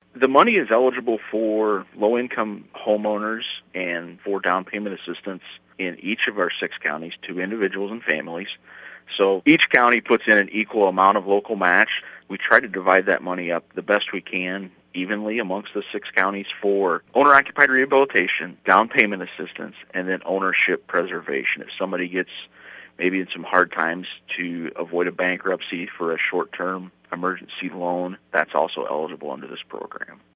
The money is eligible for low-income homeowners and for down payment assistance in each of our 6 counties to individuals and families. So each county puts in an equal amount of local match. We try to divide that money up the best we can evenly amongst the 6 counties for owner-occupied rehabilitation, down payment assistance, and then ownership preservation. If somebody gets maybe in some hard times to avoid a bankruptcy for a short-term emergency loan, that's also eligible under this program.